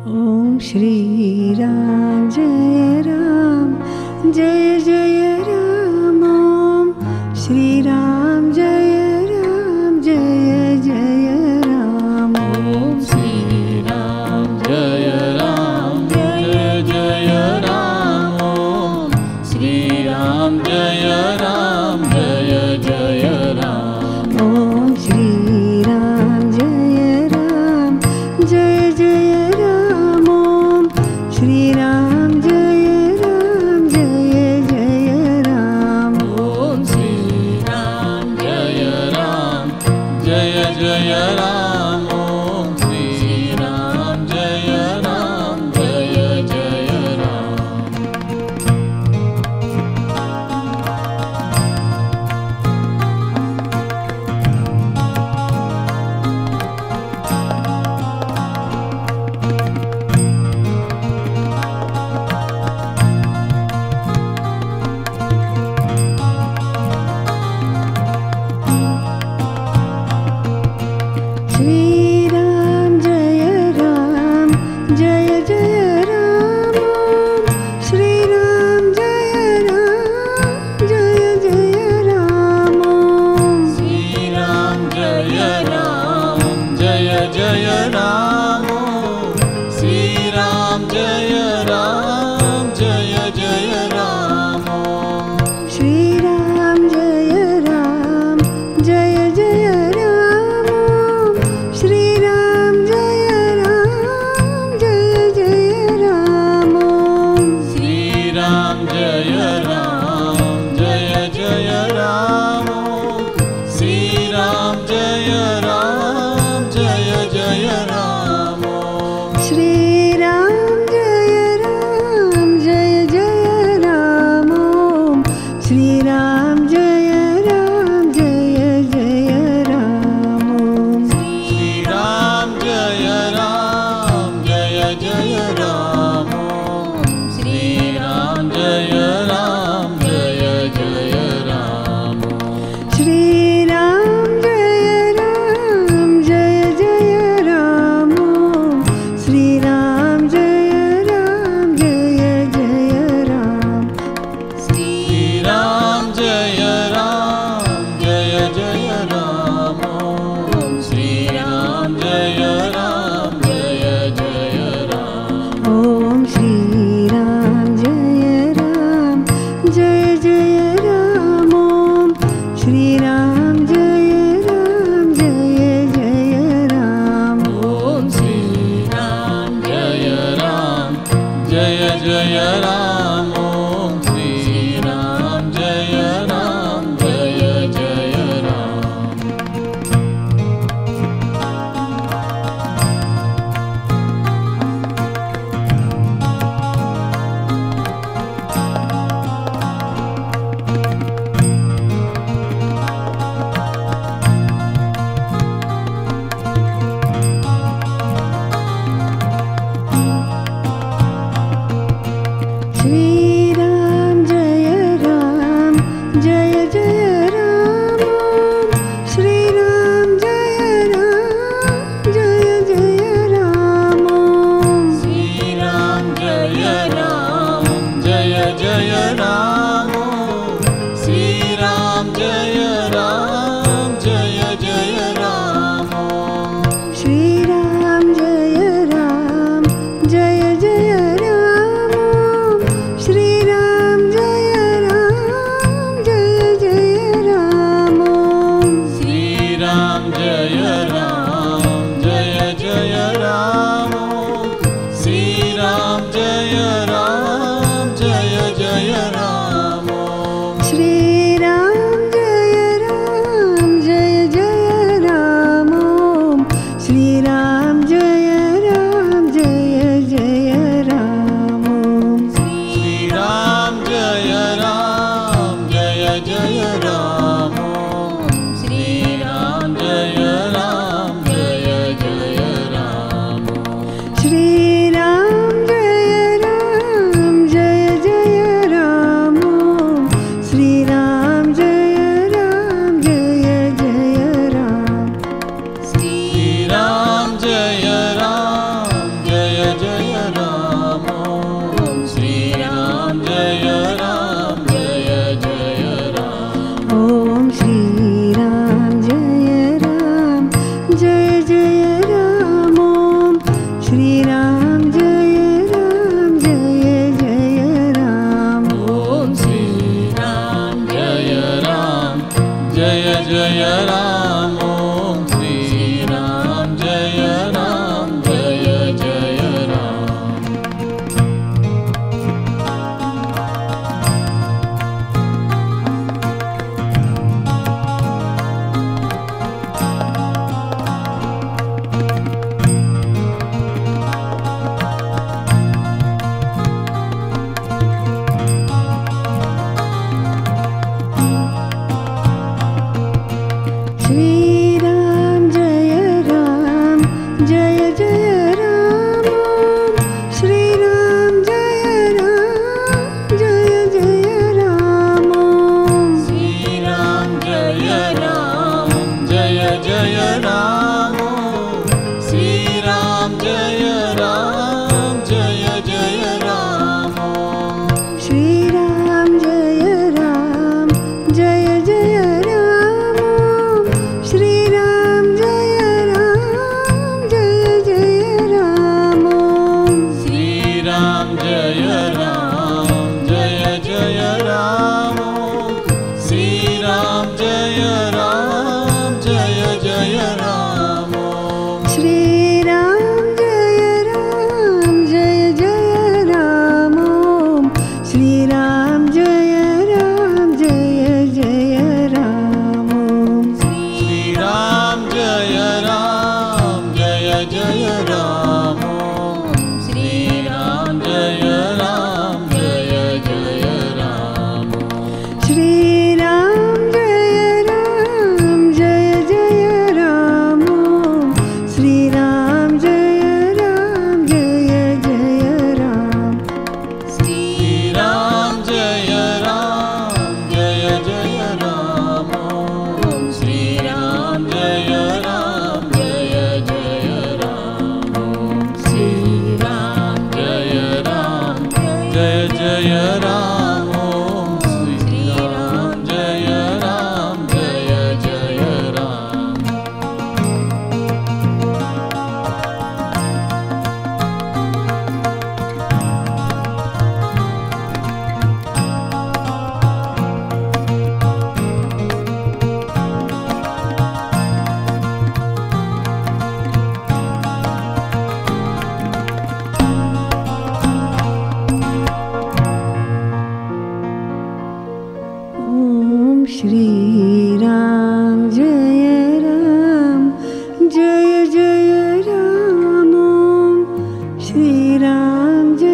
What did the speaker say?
Om Shri Ram Jai Jai Ram. Om Shri Ram Jai Jai Ram. Om Shri Ram Jai Jai Ram. Om Shri Ram Jai Jai Ram. Om Shri Ram Jai Jai Ram. Om Shri Ram Jai Jai Ram. Om Shri Ram Jai Jai Ram. Om Shri Ram Jai Jai Ram. Shri Ram Jai Jai Ram. Om Shri Ram Jai Jai Ram. Om Shri Ram Jai Jai Ram. Shri Ram Jai Jai Ram. Shri Ram Jai Jai Ram. Om Shri Ram Jai Jai Ram. Om Shri Ram Jai Jai Ram. Shri Ram Jai Jai Ram. Jai Jai Ram Shri Ram Jai Ram Jai Jai Ram Shri Ram Jai Ram Jai Jai Ram Shri Ram Jai Ram Jai Jai Ram Shri Ram Jai Ram Jai Jai Ram Shri Ram Jai Ram Jai Jai Ram Shri Ram Jai Ram Jai Jai Ram Shri Ram Jai Ram Jai Jai Ram Shri Ram Jai Ram Jai Jai Ram Shri Ram Jai Ram Jai Jai Ram Shri Ram Jai Ram Jai Jai Ram Shri Ram Jai Ram Jai Jai Ram Shri Ram Jai Ram Jai Jai Ram Shri Ram Jai Ram Jai Jai Ram Shri Ram Jai Ram Jai Jai Ram Shri Ram Jai Ram Jai Jai Ram Shri Ram Jai Ram Jai Jai Ram Shri Ram Jai Ram Jai Jai Ram Om Shri Ram Jai Ram Jai Jai Ram Shri Ram Jai